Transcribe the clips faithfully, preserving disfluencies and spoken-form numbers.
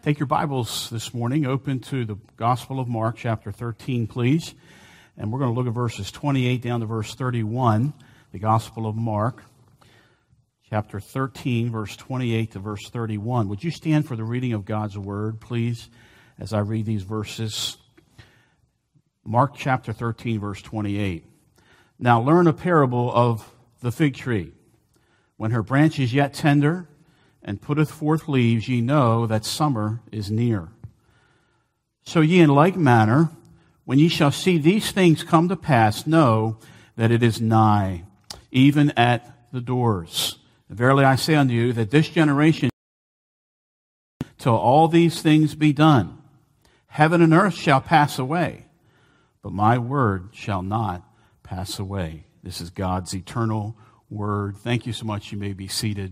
Take your Bibles this morning, open to the Gospel of Mark, chapter thirteen, please. And we're going to look at verses twenty-eight down to verse thirty-one, the Gospel of Mark, chapter thirteen, verse twenty-eight to verse thirty-one. Would you stand for the reading of God's Word, please, as I read these verses? Mark chapter thirteen, verse twenty-eight. Now learn a parable of the fig tree. When her branch is yet tender, and putteth forth leaves, ye know that summer is near. So ye in like manner, when ye shall see these things come to pass, know that it is nigh, even at the doors. And verily I say unto you, that this generation, till all these things be done, heaven and earth shall pass away, but my word shall not pass away. This is God's eternal word. Thank you so much. You may be seated.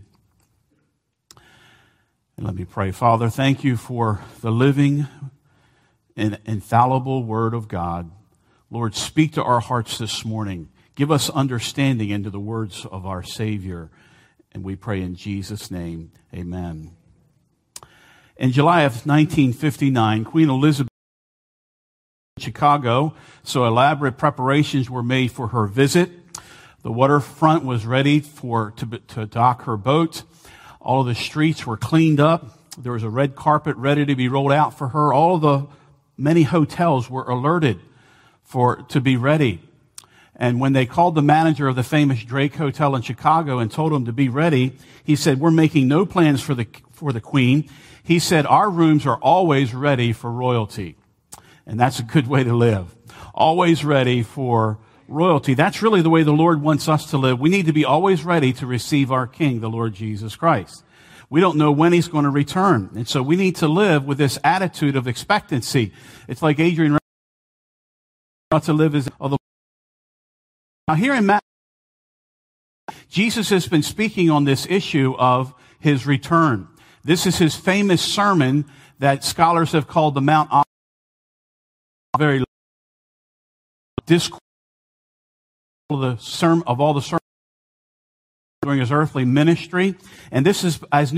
And let me pray. Father, thank you for the living and infallible Word of God. Lord, speak to our hearts this morning. Give us understanding into the words of our Savior. And we pray in Jesus' name, amen. In July of nineteen fifty-nine, Queen Elizabeth in Chicago, so elaborate preparations were made for her visit. The waterfront was ready for to, to dock her boat. All of the streets were cleaned up. There was a red carpet ready to be rolled out for her. All of the many hotels were alerted for to be ready. And when they called the manager of the famous Drake Hotel in Chicago and told him to be ready, he said, "We're making no plans for the for the Queen." He said, "Our rooms are always ready for royalty." And that's a good way to live. Always ready for royalty. That's really the way the Lord wants us to live. We need to be always ready to receive our King, the Lord Jesus Christ. We don't know when He's going to return. And so we need to live with this attitude of expectancy. It's like Adrian to live as although now here in Matthew, Jesus has been speaking on this issue of His return. This is His famous sermon that scholars have called the Mount Olivet, very discourse the sermon of all the sermons during His earthly ministry. And this is as new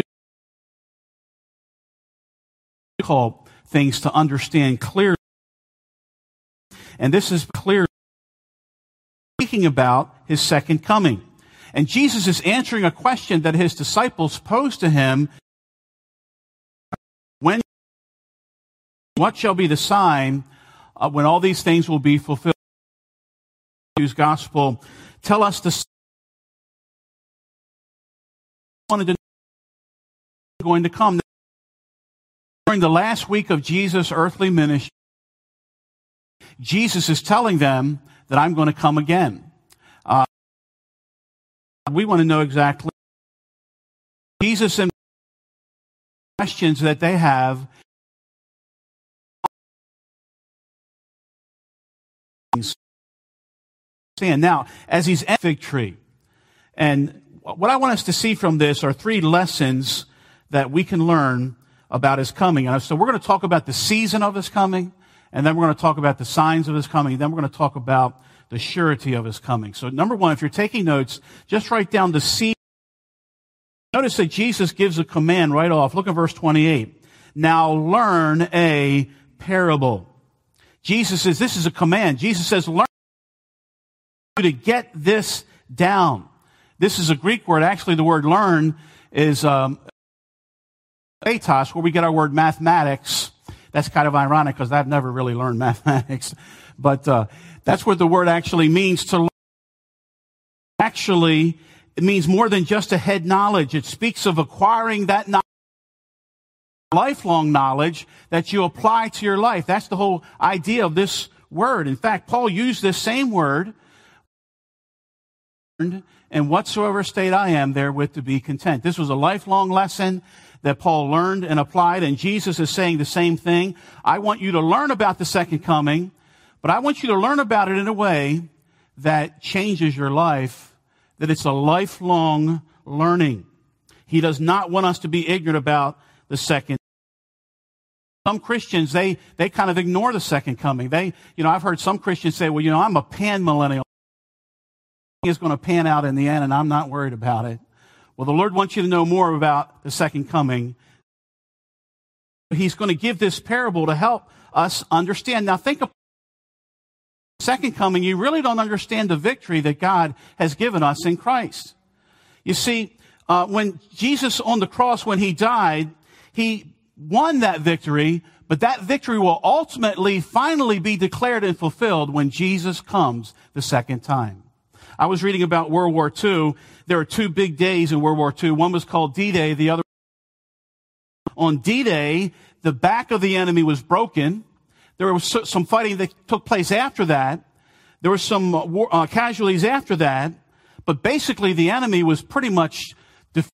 call things to understand clearly. And this is clear speaking about His second coming. And Jesus is answering a question that His disciples posed to Him. When, what shall be the sign uh, when all these things will be fulfilled? Matthew's gospel tell us the wanted to know going to come during the last week of Jesus' earthly ministry. Jesus is telling them that I'm going to come again. Uh, we want to know exactly Jesus and questions that they have. Now, as He's at the fig tree, and what I want us to see from this are three lessons that we can learn about His coming. And so we're going to talk about the season of His coming, and then we're going to talk about the signs of His coming, and then we're going to talk about the surety of His coming. So number one, if you're taking notes, just write down the season. Notice that Jesus gives a command right off. Look at verse twenty-eight. Now learn a parable. Jesus says this is a command. Jesus says learn to get this down. This is a Greek word. Actually, the word learn is um, etos, where we get our word mathematics. That's kind of ironic because I've never really learned mathematics. But uh, that's what the word actually means to learn. Actually, it means more than just a head knowledge. It speaks of acquiring that knowledge, lifelong knowledge that you apply to your life. That's the whole idea of this word. In fact, Paul used this same word, and whatsoever state I am therewith to be content. This was a lifelong lesson that Paul learned and applied, and Jesus is saying the same thing. I want you to learn about the second coming, but I want you to learn about it in a way that changes your life, that it's a lifelong learning. He does not want us to be ignorant about the second. Some Christians, they, they kind of ignore the second coming. They, you know, I've heard some Christians say, well, you know, I'm a pan-millennial. Is going to pan out in the end, and I'm not worried about it. Well, the Lord wants you to know more about the second coming He's going to give this parable to help us understand. Now think of the second coming. You really don't understand the victory that God has given us in Christ. You see, uh, when Jesus on the cross, when he died, he won that victory, but that victory will ultimately, finally be declared and fulfilled when Jesus comes the second time. I was reading about World War Two. There were two big days in World War Two. One was called D-Day, the other on D-Day, the back of the enemy was broken. There was some fighting that took place after that. There were some war, uh, casualties after that. But basically, the enemy was pretty much defeated.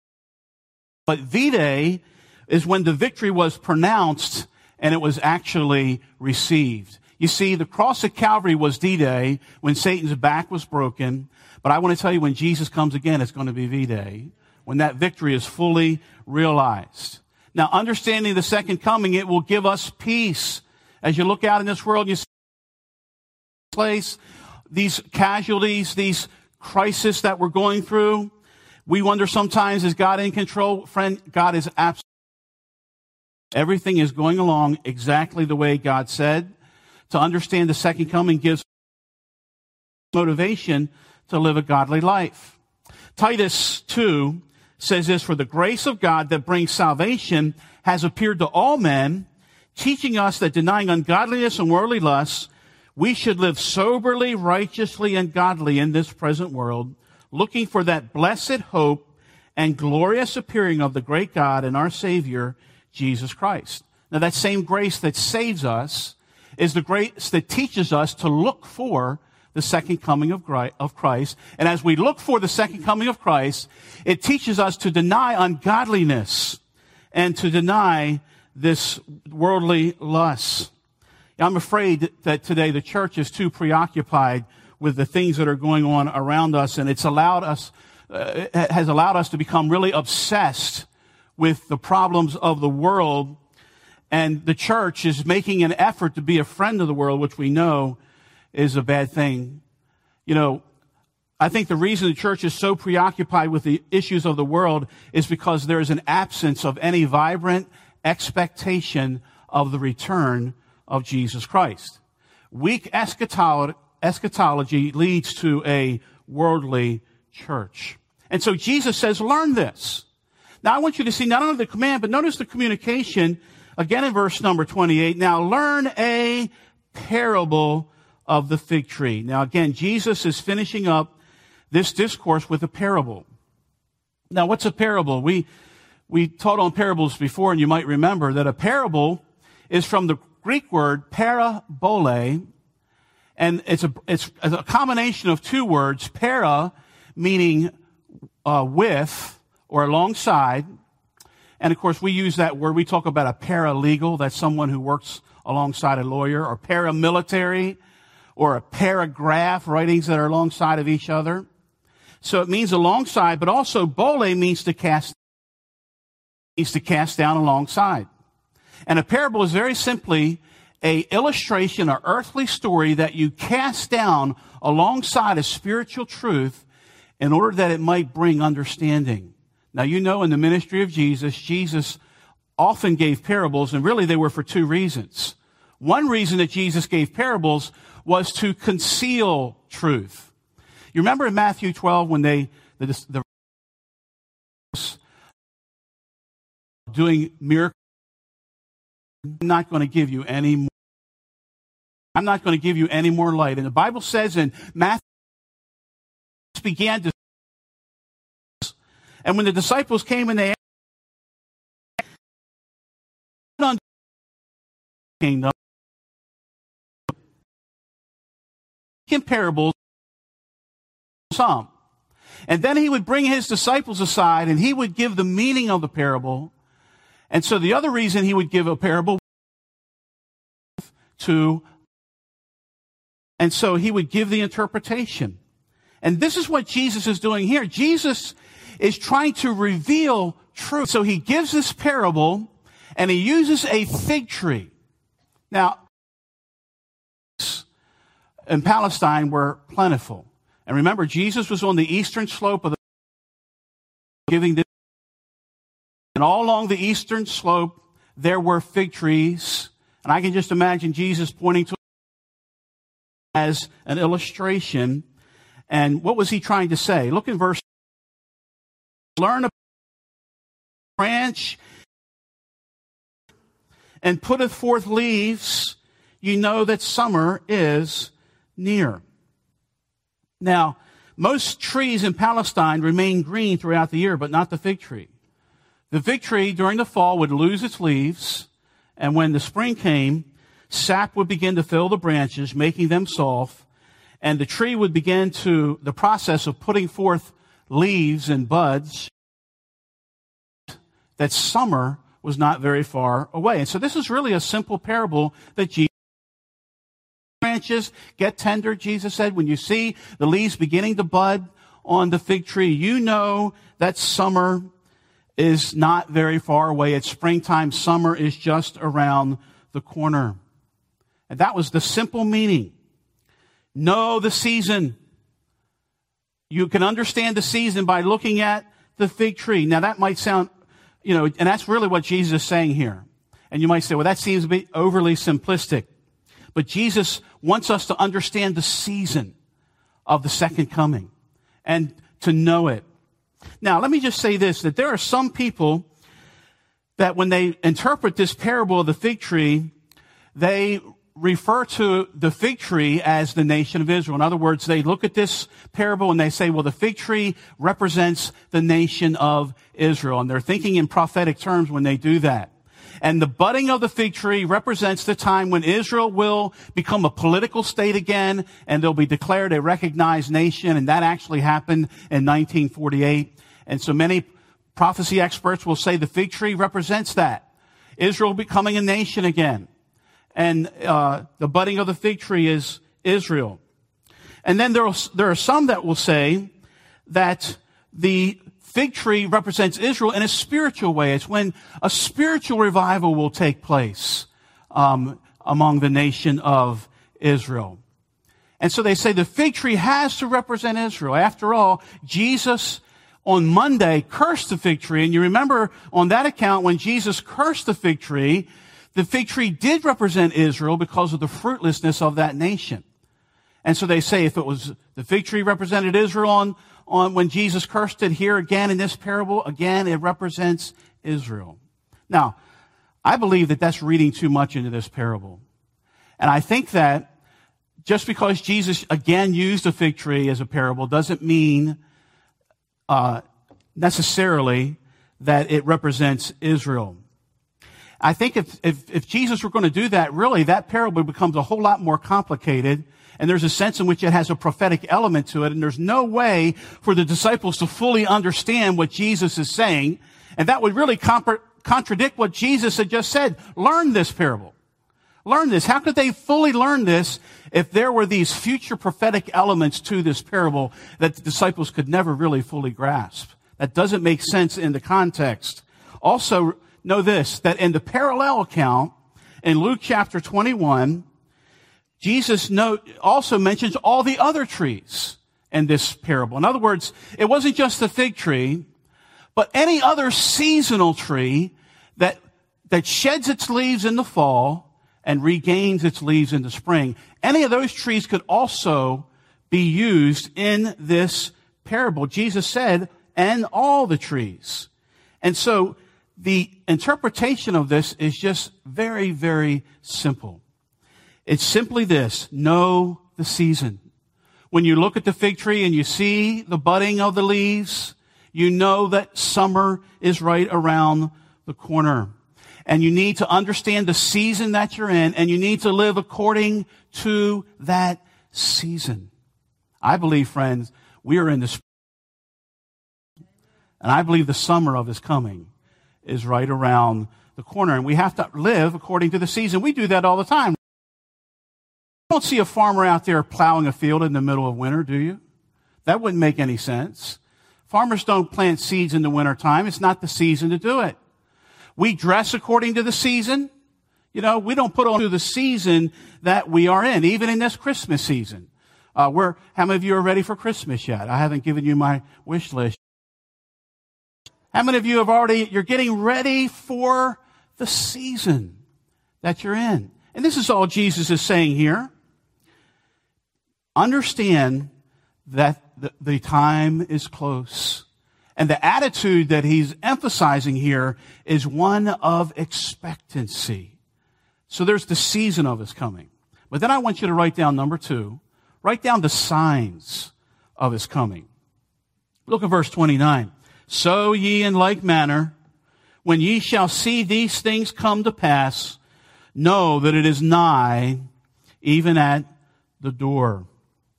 But V-Day is when the victory was pronounced and it was actually received. You see, the cross of Calvary was D-Day, when Satan's back was broken. But I want to tell you, when Jesus comes again, it's going to be V-Day, when that victory is fully realized. Now, understanding the second coming, it will give us peace. As you look out in this world and you see this place, these casualties, these crises that we're going through, we wonder sometimes, is God in control? Friend, God is absolutely. Everything is going along exactly the way God said. To understand the second coming gives motivation to live a godly life. Titus two says this, for the grace of God that brings salvation has appeared to all men, teaching us that denying ungodliness and worldly lusts, we should live soberly, righteously, and godly in this present world, looking for that blessed hope and glorious appearing of the great God and our Savior, Jesus Christ. Now, that same grace that saves us is the grace that teaches us to look for the second coming of Christ. And as we look for the second coming of Christ, it teaches us to deny ungodliness and to deny this worldly lust. I'm afraid that today the church is too preoccupied with the things that are going on around us, and it's allowed us, uh, has allowed us to become really obsessed with the problems of the world. And the church is making an effort to be a friend of the world, which we know is a bad thing. You know, I think the reason the church is so preoccupied with the issues of the world is because there is an absence of any vibrant expectation of the return of Jesus Christ. Weak eschatology, eschatology leads to a worldly church. And so Jesus says, learn this. Now I want you to see not only the command, but notice the communication again in verse number twenty-eight. Now learn a parable of the fig tree. Now again, Jesus is finishing up this discourse with a parable. Now what's a parable? We, we taught on parables before, and you might remember that a parable is from the Greek word parabole, and it's a, it's a combination of two words, para meaning uh, with or alongside. And of course we use that word, we talk about a paralegal, that's someone who works alongside a lawyer, or paramilitary, or a paragraph, writings that are alongside of each other. So it means alongside, but also bole means to cast, means to cast down alongside. And a parable is very simply a illustration, or earthly story that you cast down alongside a spiritual truth in order that it might bring understanding. Now, you know, in the ministry of Jesus, Jesus often gave parables, and really they were for two reasons. One reason that Jesus gave parables was to conceal truth. You remember in Matthew twelve when they, the, the doing miracles? I'm not going to give you any more. I'm not going to give you any more light. And the Bible says in Matthew, began to, and when the disciples came and they asked, kingdom, in parables, some. And then he would bring his disciples aside and he would give the meaning of the parable. And so the other reason he would give a parable to, and so he would give the interpretation. And this is what Jesus is doing here. Jesus is trying to reveal truth. So he gives this parable and he uses a fig tree. Now, in Palestine were plentiful. And remember, Jesus was on the eastern slope of the giving this, and all along the eastern slope, there were fig trees. And I can just imagine Jesus pointing to it as an illustration. And what was he trying to say? Look in verse. Learn a branch and putteth forth leaves, you know that summer is near. Now, most trees in Palestine remain green throughout the year, but not the fig tree. The fig tree during the fall would lose its leaves, and when the spring came, sap would begin to fill the branches, making them soft, and the tree would begin to, the process of putting forth leaves and buds, that summer was not very far away. And so this is really a simple parable that Jesus branches get tender, Jesus said. When you see the leaves beginning to bud on the fig tree, you know that summer is not very far away. It's springtime. Summer is just around the corner. And that was the simple meaning. Know the season. You can understand the season by looking at the fig tree. Now that might sound, you know, and that's really what Jesus is saying here. And you might say, well, that seems a bit overly simplistic. But Jesus wants us to understand the season of the second coming and to know it. Now, let me just say this, that there are some people that when they interpret this parable of the fig tree, they refer to the fig tree as the nation of Israel. In other words, they look at this parable and they say, well, the fig tree represents the nation of Israel. And they're thinking in prophetic terms when they do that. And the budding of the fig tree represents the time when Israel will become a political state again, and they'll be declared a recognized nation. And that actually happened in nineteen forty-eight. And so many prophecy experts will say the fig tree represents that. Israel becoming a nation again. And uh the budding of the fig tree is Israel. And then there, there are some that will say that the fig tree represents Israel in a spiritual way. It's when a spiritual revival will take place um, among the nation of Israel. And so they say the fig tree has to represent Israel. After all, Jesus on Monday cursed the fig tree. And you remember on that account when Jesus cursed the fig tree, the fig tree did represent Israel because of the fruitlessness of that nation. And so they say if it was the fig tree represented Israel on On when Jesus cursed it, here again in this parable, again, it represents Israel. Now, I believe that that's reading too much into this parable. And I think that just because Jesus again used a fig tree as a parable doesn't mean uh, necessarily that it represents Israel. I think if, if, if Jesus were going to do that, really, that parable becomes a whole lot more complicated. And there's a sense in which it has a prophetic element to it. And there's no way for the disciples to fully understand what Jesus is saying. And that would really comp- contradict what Jesus had just said. Learn this parable. Learn this. How could they fully learn this if there were these future prophetic elements to this parable that the disciples could never really fully grasp? That doesn't make sense in the context. Also, know this, that in the parallel account in Luke chapter twenty-one, Jesus note also mentions all the other trees in this parable. In other words, it wasn't just the fig tree, but any other seasonal tree that, that sheds its leaves in the fall and regains its leaves in the spring. Any of those trees could also be used in this parable. Jesus said, and all the trees. And so the interpretation of this is just very, very simple. It's simply this, know the season. When you look at the fig tree and you see the budding of the leaves, you know that summer is right around the corner. And you need to understand the season that you're in, and you need to live according to that season. I believe, friends, we are in the spring, and I believe the summer of His coming is right around the corner, and we have to live according to the season. We do that all the time. You don't see a farmer out there plowing a field in the middle of winter, do you? That wouldn't make any sense. Farmers don't plant seeds in the wintertime. It's not the season to do it. We dress according to the season. You know, we don't put on to the season that we are in, even in this Christmas season. Uh, we're, how many of you are ready for Christmas yet? I haven't given you my wish list. How many of you have already, you're getting ready for the season that you're in. And this is all Jesus is saying here. Understand that the, the time is close. And the attitude that he's emphasizing here is one of expectancy. So there's the season of his coming. But then I want you to write down number two. Write down the signs of his coming. Look at verse twenty-nine. So ye in like manner, when ye shall see these things come to pass, know that it is nigh, even at the door.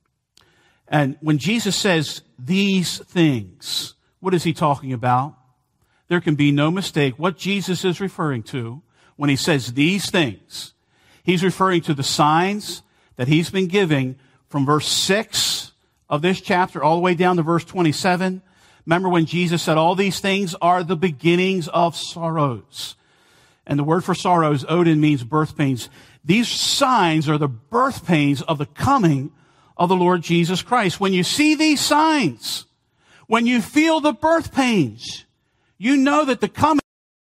And when Jesus says these things, what is he talking about? There can be no mistake what Jesus is referring to when he says these things. He's referring to the signs that he's been giving from verse six of this chapter all the way down to verse twenty-seven. Remember when Jesus said all these things are the beginnings of sorrows. And the word for sorrows, Odin, means birth pains. These signs are the birth pains of the coming of the Lord Jesus Christ. When you see these signs, when you feel the birth pains, you know that the coming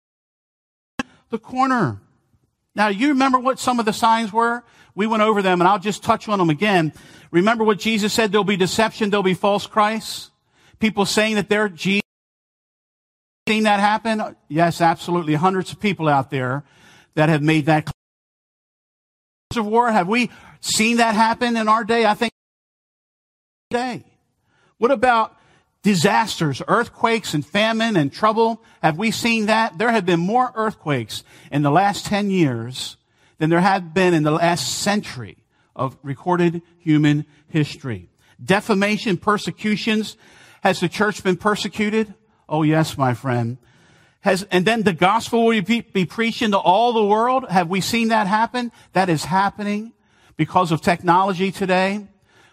is the corner. Now, you remember what some of the signs were? We went over them, and I'll just touch on them again. Remember what Jesus said? There'll be deception, there'll be false Christs. People saying that they're Jesus. Seen that happen? Yes, absolutely. Hundreds of people out there that have made that claim. Of war. Have we seen that happen in our day? I think today. What about disasters, earthquakes and famine and trouble? Have we seen that? There have been more earthquakes in the last ten years than there have been in the last century of recorded human history. Defamation, persecutions. Has the church been persecuted? Oh, yes, my friend. Has, and then the gospel will be, be preached into all the world. Have we seen that happen? That is happening because of technology today.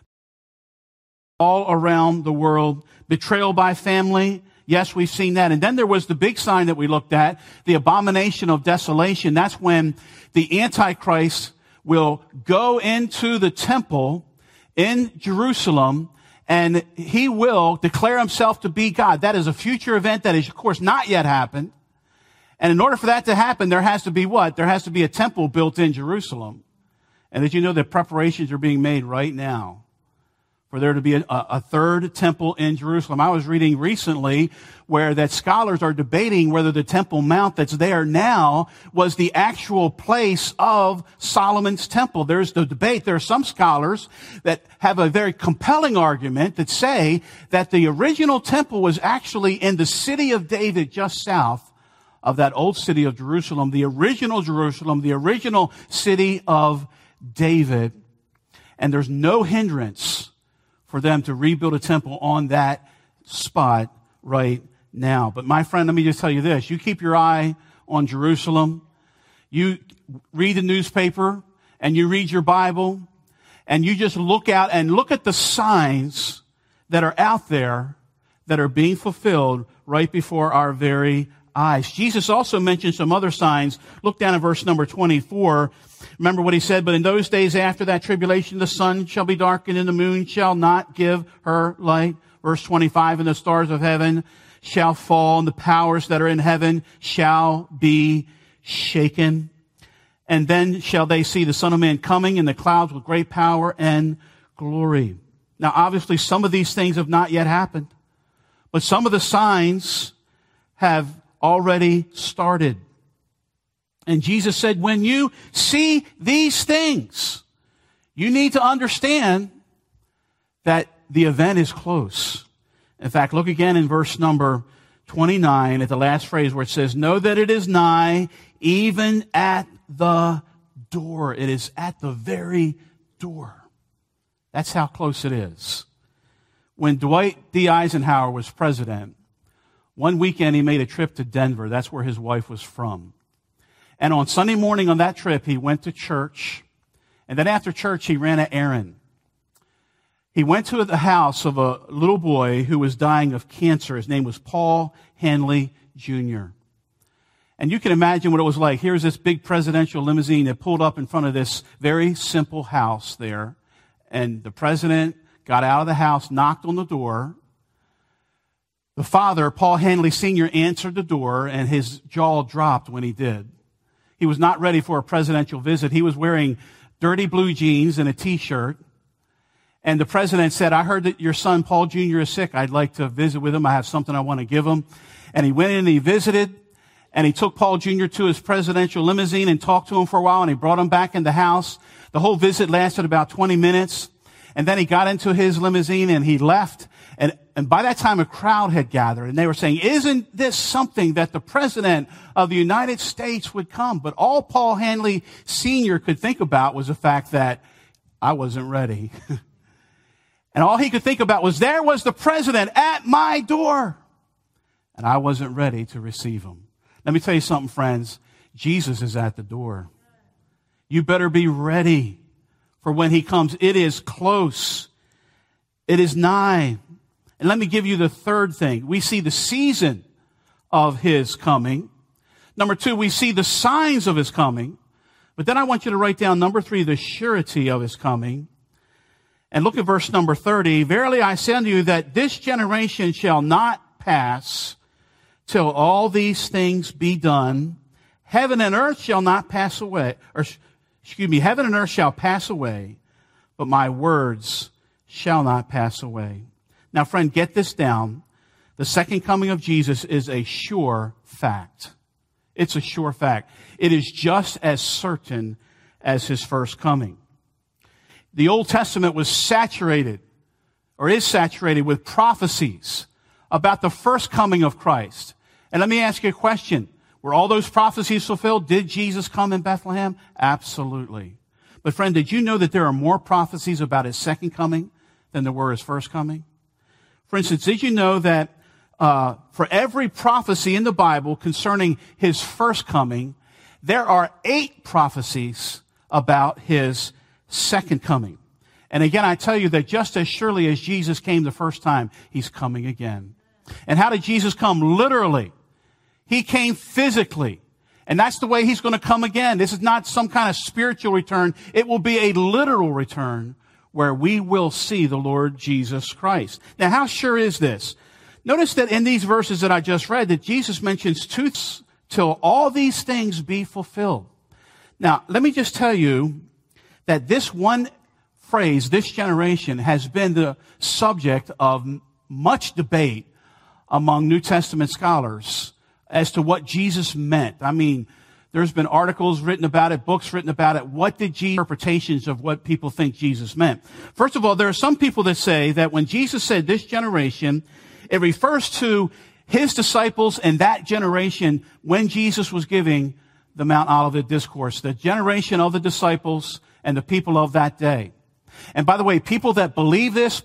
All around the world. Betrayal by family. Yes, we've seen that. And then there was the big sign that we looked at, the abomination of desolation. That's when the Antichrist will go into the temple in Jerusalem, and he will declare himself to be God. That is a future event that is, of course, not yet happened. And in order for that to happen, there has to be what? There has to be a temple built in Jerusalem. And did you know that preparations are being made right now for there to be a, a third temple in Jerusalem? I was reading recently where that scholars are debating whether the Temple Mount that's there now was the actual place of Solomon's temple. There's the debate. There are some scholars that have a very compelling argument that say that the original temple was actually in the city of David just south of that old city of Jerusalem, the original Jerusalem, the original city of David. And there's no hindrance for them to rebuild a temple on that spot right now. But my friend, let me just tell you this. You keep your eye on Jerusalem. You read the newspaper and you read your Bible and you just look out and look at the signs that are out there that are being fulfilled right before our very eyes. Jesus also mentioned some other signs. Look down at verse number twenty-four. Remember what he said, but in those days after that tribulation, the sun shall be darkened and the moon shall not give her light. Verse twenty-five, and the stars of heaven shall fall and the powers that are in heaven shall be shaken. And then shall they see the Son of Man coming in the clouds with great power and glory. Now, obviously, some of these things have not yet happened, but some of the signs have already started. And Jesus said, when you see these things, you need to understand that the event is close. In fact, look again in verse number twenty-nine at the last phrase where it says, know that it is nigh, even at the door. It is at the very door. That's how close it is. When Dwight D. Eisenhower was president, one weekend he made a trip to Denver. That's where his wife was from. And on Sunday morning on that trip, he went to church. And then after church, he ran an errand. He went to the house of a little boy who was dying of cancer. His name was Paul Hanley Junior And you can imagine what it was like. Here's this big presidential limousine that pulled up in front of this very simple house there. And the president got out of the house, knocked on the door. The father, Paul Hanley Senior, answered the door, and his jaw dropped when he did. He was not ready for a presidential visit. He was wearing dirty blue jeans and a t-shirt. And the president said, I heard that your son, Paul Junior is sick. I'd like to visit with him. I have something I want to give him. And he went in and he visited. And he took Paul Junior to his presidential limousine and talked to him for a while. And he brought him back in the house. The whole visit lasted about twenty minutes. And then he got into his limousine and he left. And, and by that time, a crowd had gathered. And they were saying, isn't this something that the president of the United States would come? But all Paul Hanley Senior could think about was the fact that I wasn't ready. And all he could think about was there was the president at my door. And I wasn't ready to receive him. Let me tell you something, friends. Jesus is at the door. You better be ready for when he comes. It is close. It is nigh. And let me give you the third thing. We see the season of his coming. Number two, we see the signs of his coming. But then I want you to write down number three, the surety of his coming. And look at verse number thirty. Verily I say unto you that this generation shall not pass till all these things be done. Heaven and earth shall not pass away, or excuse me, heaven and earth shall pass away, but my words shall not pass away. Now, friend, get this down. The second coming of Jesus is a sure fact. It's a sure fact. It is just as certain as his first coming. The Old Testament was saturated, or is saturated with prophecies about the first coming of Christ. And let me ask you a question. Were all those prophecies fulfilled? Did Jesus come in Bethlehem? Absolutely. But friend, did you know that there are more prophecies about his second coming than there were his first coming? For instance, did you know that uh, for every prophecy in the Bible concerning his first coming, there are eight prophecies about his second coming? And again, I tell you that just as surely as Jesus came the first time, he's coming again. And how did Jesus come? Literally. He came physically. And that's the way he's going to come again. This is not some kind of spiritual return. It will be a literal return where we will see the Lord Jesus Christ. Now, how sure is this? Notice that in these verses that I just read, that Jesus mentions two till all these things be fulfilled. Now, let me just tell you that this one phrase, this generation, has been the subject of much debate among New Testament scholars as to what Jesus meant. I mean, there's been articles written about it, books written about it. What did Jesus, interpretations of what people think Jesus meant? First of all, there are some people that say that when Jesus said this generation, it refers to his disciples and that generation when Jesus was giving the Mount Olivet discourse, the generation of the disciples and the people of that day. And by the way, people that believe this,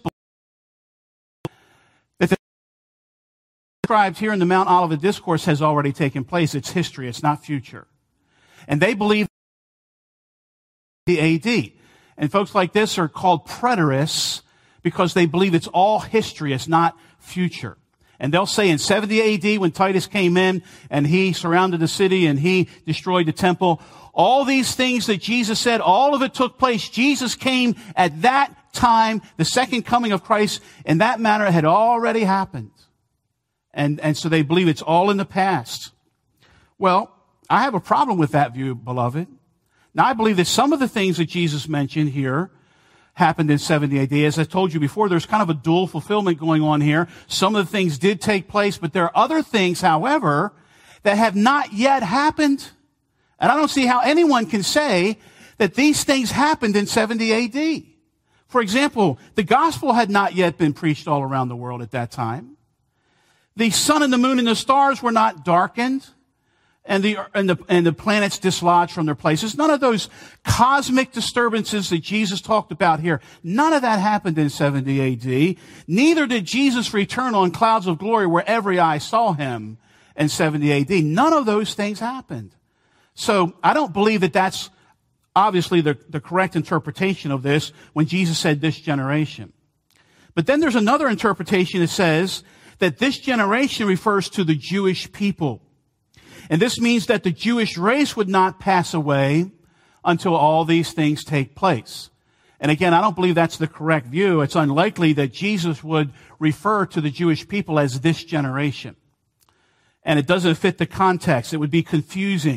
that the described here in the Mount Olivet discourse has already taken place. It's history. It's not future. And they believe the A D. And folks like this are called preterists because they believe it's all history. It's not future. And they'll say in seventy A D when Titus came in and he surrounded the city and he destroyed the temple, all these things that Jesus said, all of it took place. Jesus came at that time. The second coming of Christ in that manner had already happened. And, and so they believe it's all in the past. Well, I have a problem with that view, beloved. Now, I believe that some of the things that Jesus mentioned here happened in seventy A D. As I told you before, there's kind of a dual fulfillment going on here. Some of the things did take place, but there are other things, however, that have not yet happened. And I don't see how anyone can say that these things happened in seventy A D. For example, the gospel had not yet been preached all around the world at that time. The sun and the moon and the stars were not darkened, and the, and the, and the planets dislodged from their places. None of those cosmic disturbances that Jesus talked about here, none of that happened in seventy A D. Neither did Jesus return on clouds of glory where every eye saw him in seventy A D. None of those things happened. So I don't believe that that's obviously the, the correct interpretation of this when Jesus said this generation. But then there's another interpretation that says that this generation refers to the Jewish people. And this means that the Jewish race would not pass away until all these things take place. And again, I don't believe that's the correct view. It's unlikely that Jesus would refer to the Jewish people as this generation. And it doesn't fit the context. It would be confusing.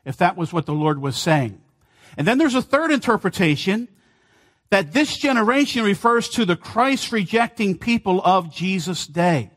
if that was what the Lord was saying. And then there's a third interpretation, that this generation refers to the Christ-rejecting people of Jesus' day.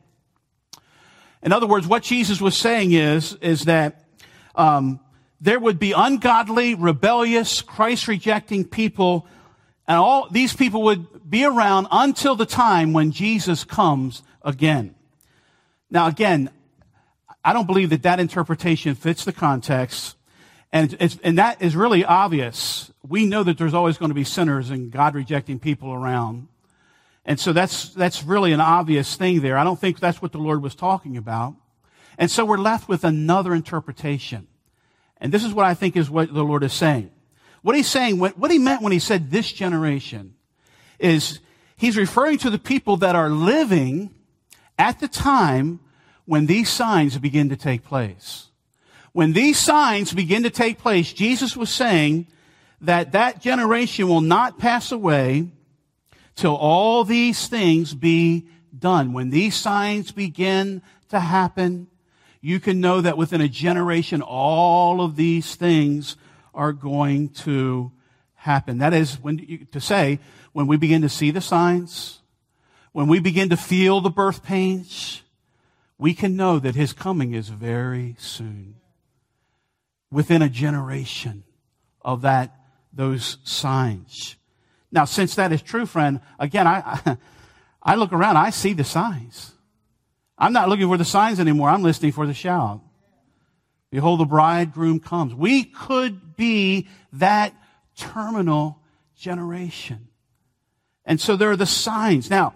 In other words, what Jesus was saying is, is that um, there would be ungodly, rebellious, Christ-rejecting people, and all these people would be around until the time when Jesus comes again. Now, again, I don't believe that that interpretation fits the context, and it's, and that is really obvious. We know that there's always going to be sinners and God-rejecting people around. And so that's, that's really an obvious thing there. I don't think that's what the Lord was talking about. And so we're left with another interpretation. And this is what I think is what the Lord is saying. What he's saying, what, what he meant when he said this generation, is he's referring to the people that are living at the time when these signs begin to take place. When these signs begin to take place, Jesus was saying that that generation will not pass away till all these things be done. When these signs begin to happen, you can know that within a generation, all of these things are going to happen. That is, when you, to say, when we begin to see the signs, when we begin to feel the birth pains, we can know that his coming is very soon. Within a generation of that, those signs. Now, since that is true, friend, again, I, I, I look around, I see the signs. I'm not looking for the signs anymore. I'm listening for the shout. Behold, the bridegroom comes. We could be that terminal generation. And so there are the signs. Now,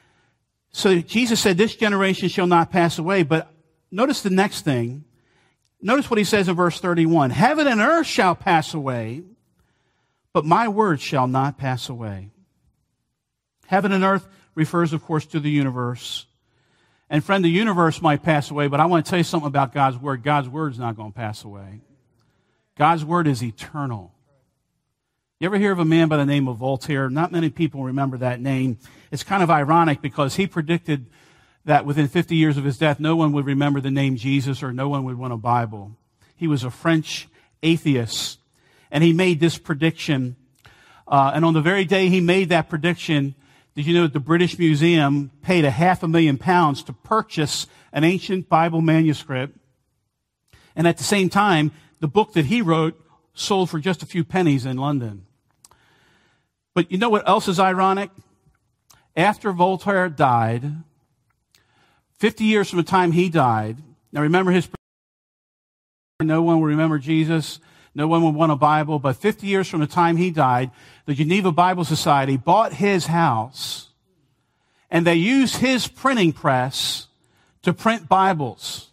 so Jesus said, this generation shall not pass away. But notice the next thing. Notice what he says in verse thirty-one. Heaven and earth shall pass away, but my word shall not pass away. Heaven and earth refers, of course, to the universe. And friend, the universe might pass away, but I want to tell you something about God's word. God's word is not going to pass away. God's word is eternal. You ever hear of a man by the name of Voltaire? Not many people remember that name. It's kind of ironic because he predicted that within fifty years of his death, no one would remember the name Jesus or no one would want a Bible. He was a French atheist, and he made this prediction. Uh, and on the very day he made that prediction, did you know that the British Museum paid a half a million pounds to purchase an ancient Bible manuscript? And at the same time, the book that he wrote sold for just a few pennies in London. But you know what else is ironic? After Voltaire died, fifty years from the time he died, now remember his, no one will remember Jesus, no one will want a Bible, but fifty years from the time he died, the Geneva Bible Society bought his house, and they used his printing press to print Bibles.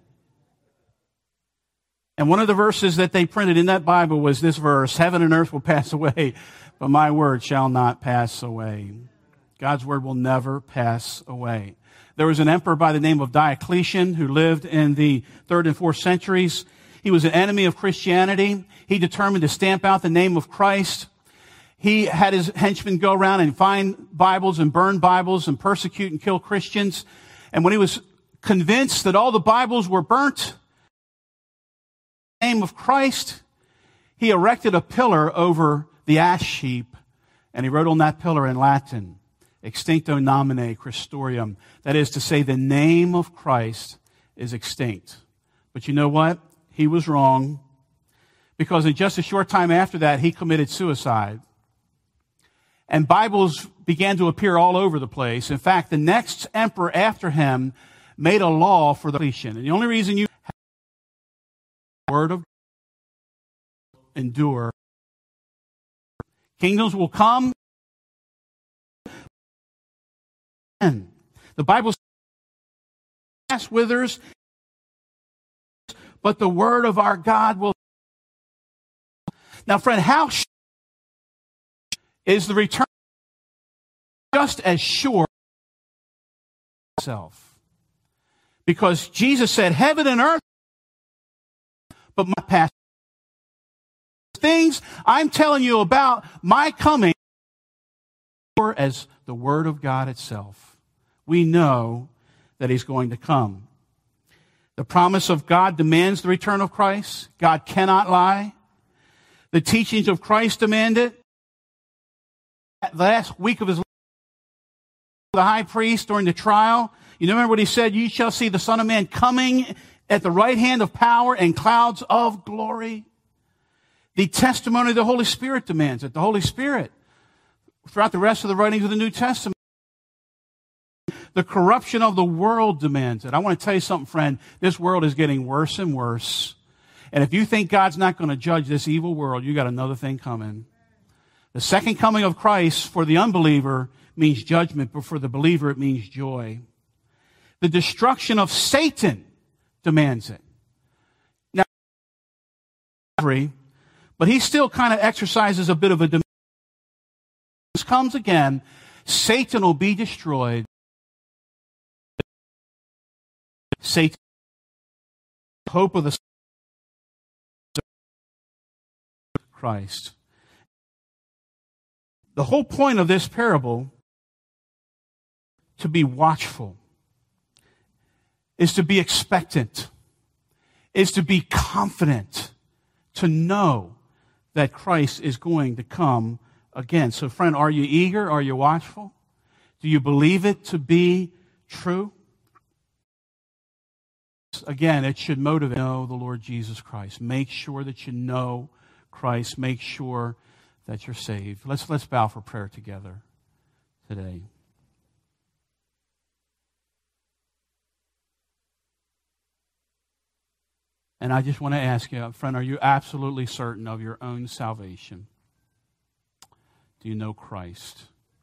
And one of the verses that they printed in that Bible was this verse, heaven and earth will pass away, but my word shall not pass away. God's word will never pass away. There was an emperor by the name of Diocletian who lived in the third and fourth centuries. He was an enemy of Christianity. He determined to stamp out the name of Christ. He had his henchmen go around and find Bibles and burn Bibles and persecute and kill Christians. And when he was convinced that all the Bibles were burnt in the name of Christ, he erected a pillar over the ash heap, and he wrote on that pillar in Latin, Extincto nomine Christorium. That is to say, the name of Christ is extinct. But you know what? He was wrong, because in just a short time after that, he committed suicide. And Bibles began to appear all over the place. In fact, the next emperor after him made a law for the completion. And the only reason you have the word of God endure, kingdoms will come. And the Bible says, grass withers, but the word of our God will. Now, friend, how is the return just as sure itself? Because Jesus said, heaven and earth, but my past things I'm telling you about my coming as the word of God itself. We know that he's going to come. The promise of God demands the return of Christ. God cannot lie. The teachings of Christ demand it. The last week of his life, the high priest during the trial, you remember what he said? You shall see the Son of Man coming at the right hand of power and clouds of glory. The testimony of the Holy Spirit demands it. The Holy Spirit, throughout the rest of the writings of the New Testament, the corruption of the world demands it. I want to tell you something, friend. This world is getting worse and worse. And if you think God's not going to judge this evil world, you got another thing coming. The second coming of Christ for the unbeliever means judgment, but for the believer it means joy. The destruction of Satan demands it. Now, but he still kind of exercises a bit of a demand. This comes again, Satan will be destroyed. Satan, hope of the Christ. The whole point of this parable, to be watchful, is to be expectant, is to be confident, to know that Christ is going to come again. So friend, are you eager? Are you watchful? Do you believe it to be true? Again, it should motivate you to know the Lord Jesus Christ. Make sure that you know Christ. Make sure that you're saved. Let's, let's bow for prayer together today. And I just want to ask you, friend, are you absolutely certain of your own salvation? Do you know Christ?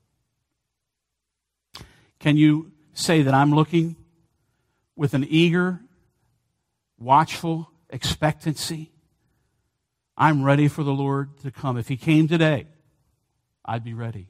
Can you say that I'm looking with an eager, watchful expectancy? I'm ready for the Lord to come. If He came today, I'd be ready.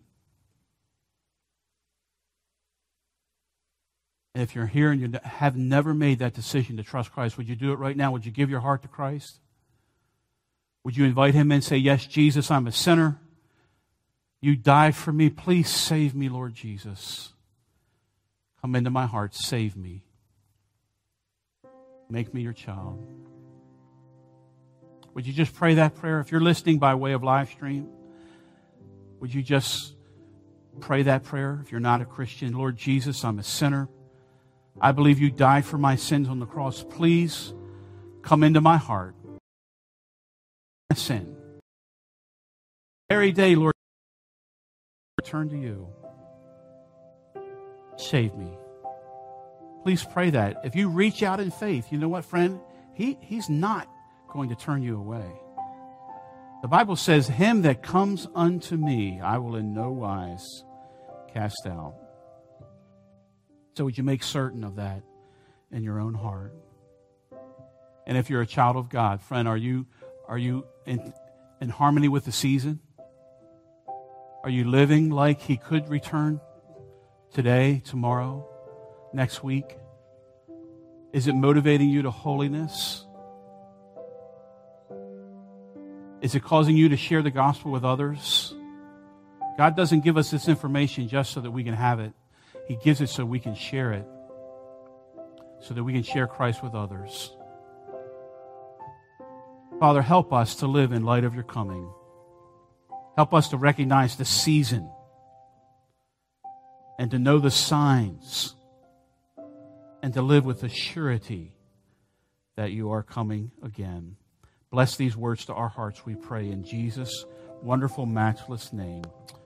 And if you're here and you have never made that decision to trust Christ, would you do it right now? Would you give your heart to Christ? Would you invite Him in and say, yes, Jesus, I'm a sinner. You died for me. Please save me, Lord Jesus. Come into my heart. Save me. Make me your child. Would you just pray that prayer? If you're listening by way of live stream, would you just pray that prayer? If you're not a Christian, Lord Jesus, I'm a sinner. I believe you died for my sins on the cross. Please come into my heart. My sin. Every day, Lord, return to you. Save me. Please pray that. If you reach out in faith, you know what, friend? He, he's not going to turn you away. The Bible says, him that comes unto me, I will in no wise cast out. So would you make certain of that in your own heart? And if you're a child of God, friend, are you, are you in, in harmony with the season? Are you living like He could return today, tomorrow, next week? Is it motivating you to holiness? Is it causing you to share the gospel with others? God doesn't give us this information just so that we can have it. He gives it so we can share it, so that we can share Christ with others. Father, help us to live in light of your coming. Help us to recognize the season and to know the signs and to live with the surety that you are coming again. Bless these words to our hearts, we pray, in Jesus' wonderful, matchless name.